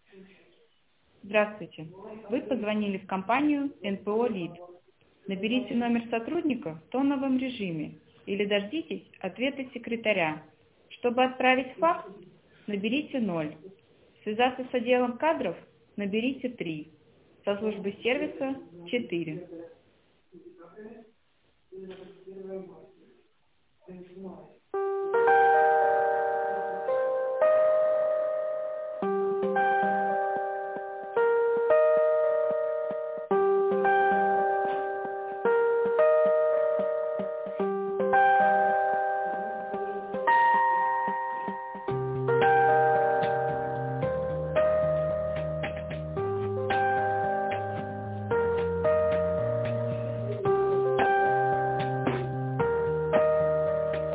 Здравствуйте. Вы позвонили в компанию НПО «ЛИД». Наберите номер сотрудника в тоновом режиме или дождитесь ответа секретаря. Чтобы отправить факс, наберите 0. Связаться с отделом кадров, наберите 3. Со службой сервиса 4.